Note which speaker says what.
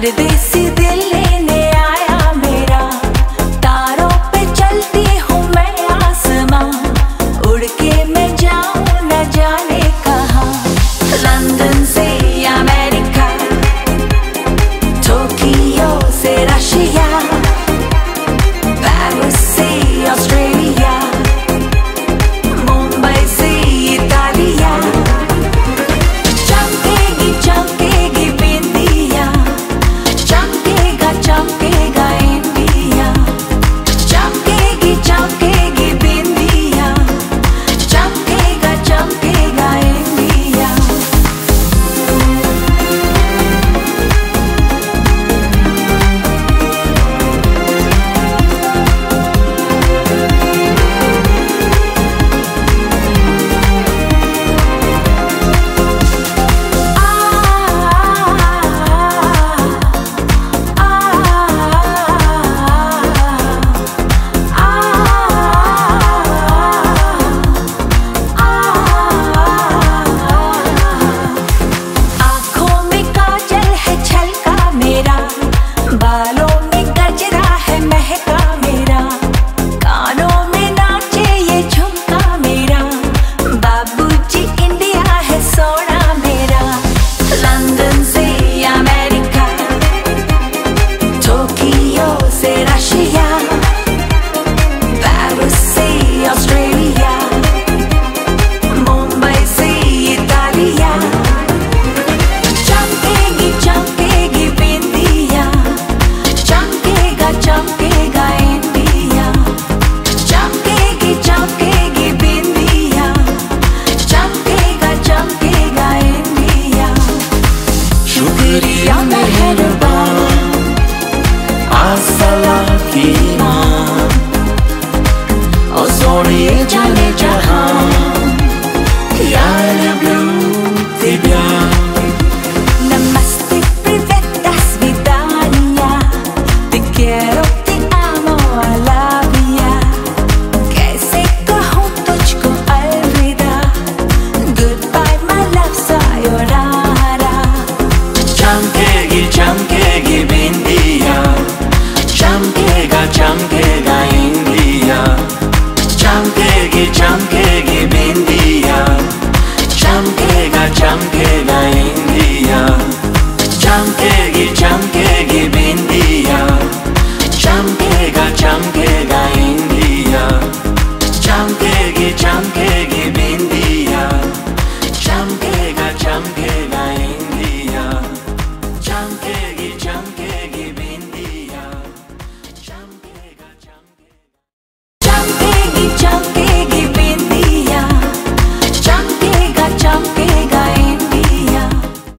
Speaker 1: परदेसी दिल लेने आया मेरा, तारों पे चलती हूँ मैं आसमां, उड़ के मैं जाऊँ न जाने कहाँ। लंदन से अमेरिका, टोक्यो से रशिया, पेरिस से ऑस्ट्रेलिया, मुंबई से इतालिया। चमकेगी चमकेगी बिंदिया, चमकेगा चमकेगा इंडिया। चमकेगी चमकेगी बिंदिया, चमकेगा चमकेगा इंडिया। आँखों में काजल है छलका मेरा, बालों में गजरा है महका मेरा, कानों में नाचे ये झुमका मेरा, बाबूजी इंडिया है सोना मेरा। लंदन से अमेरिका, टोक्यो से रशिया, पेरिस से ऑस्ट्रेलिया, मुंबई से इतालिया। चमकेगी चमकेगी बिंदिया, चमकेगा चमकेगा इंडिया। चमकेगी चमकेगी बिंदिया, चमकेगा चमकेगा इंडिया।
Speaker 2: शुक्रिया मेहरबान आसला की मां, ओ सोनिए जाने जहां, यार blue Divya.
Speaker 1: Namaste, привет, до свидания. Te quiero, te amo, I love ya. कैसे कहूँ तुझको अलविदा, goodbye my love, sayonara.
Speaker 2: चमकेगी चमकेगी बिंदिया, चमकेगा चमकेगा इंडिया। चमकेगी चमकेगी बिंदिया, चमकेगा चमकेगा इंडिया। चमकेगी चमकेगी बिंदिया, चमकेगा चमकेगा